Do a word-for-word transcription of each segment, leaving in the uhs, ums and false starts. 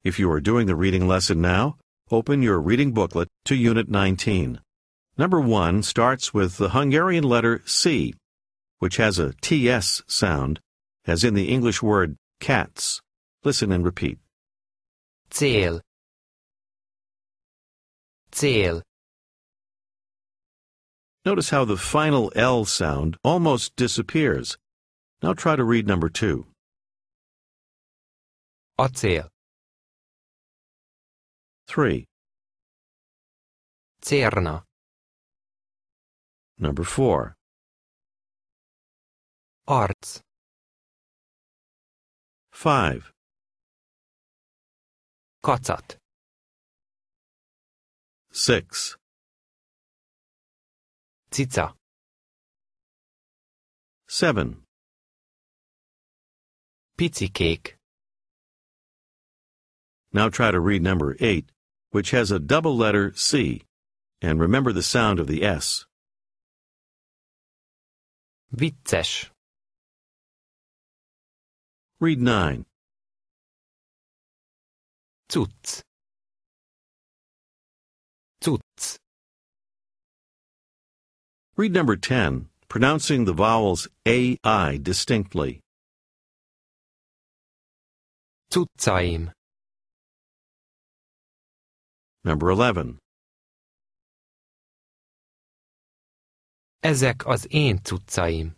If you are doing the reading lesson now, open your reading booklet to Unit nineteen. Number one starts with the Hungarian letter C, which has a T S sound, as in the English word cats. Listen and repeat. Cél. Cél. Notice how the final L sound almost disappears. Now try to read number two. Acél. Three. Cérna. Number four. Arc. Five. Kacat. Six. Cica. Seven. Picikék. Now try to read number eight, which has a double letter C, and remember the sound of the S. Vicces. Read nine. Cucc. Cucc. Read number ten, pronouncing the vowels A I distinctly. Cuccaim. Number eleven. Ezek az én cuccaim.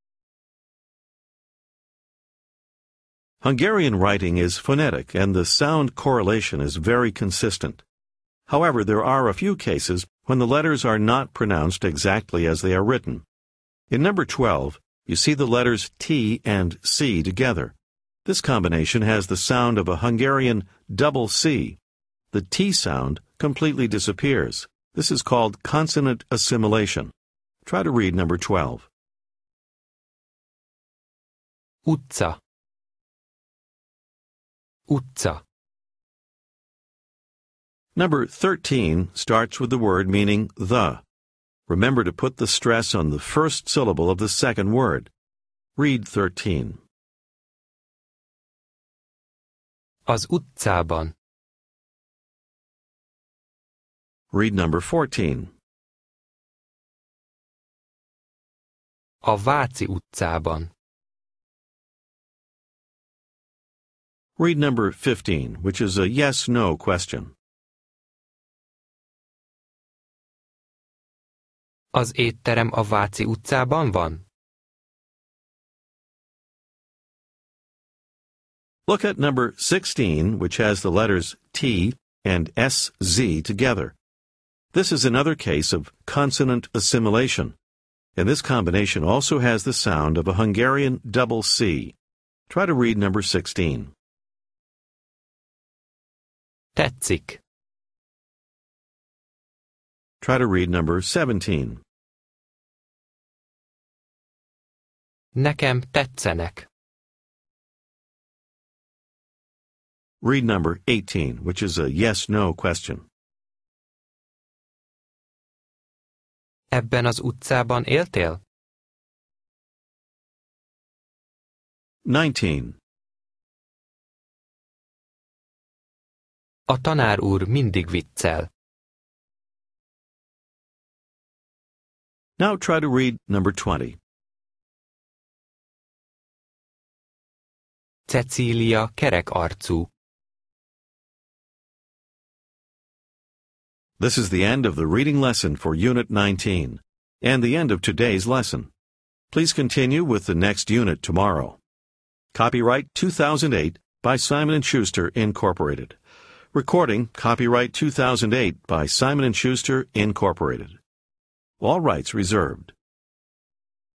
Hungarian writing is phonetic, and the sound correlation is very consistent. However, there are a few cases when the letters are not pronounced exactly as they are written. In number twelve, you see the letters T and C together. This combination has the sound of a Hungarian double C. The T sound completely disappears. This is called consonant assimilation. Try to read number twelve. Utca. Utca. Number thirteen starts with the word meaning the. Remember to put the stress on the first syllable of the second word. Read thirteen. Az utcában. Read number fourteen. A Váci utcában. Read number fifteen, which is a yes-no question. Az étterem a Váci utcában van? Look at number sixteen, which has the letters T and S Z together. This is another case of consonant assimilation, and this combination also has the sound of a Hungarian double C. Try to read number sixteen. Tetszik. Try to read number seventeen. Nekem tetszenek. Read number eighteen, which is a yes-no question. Ebben az utcában éltél? nineteen. A tanár úr mindig viccel. Now try to read number twenty. Cecília kerek arcú. This is the end of the reading lesson for Unit nineteen, and the end of today's lesson. Please continue with the next unit tomorrow. Copyright two thousand eight by Simon and Schuster, Incorporated. Recording, copyright two thousand eight by Simon and Schuster, Incorporated. All rights reserved.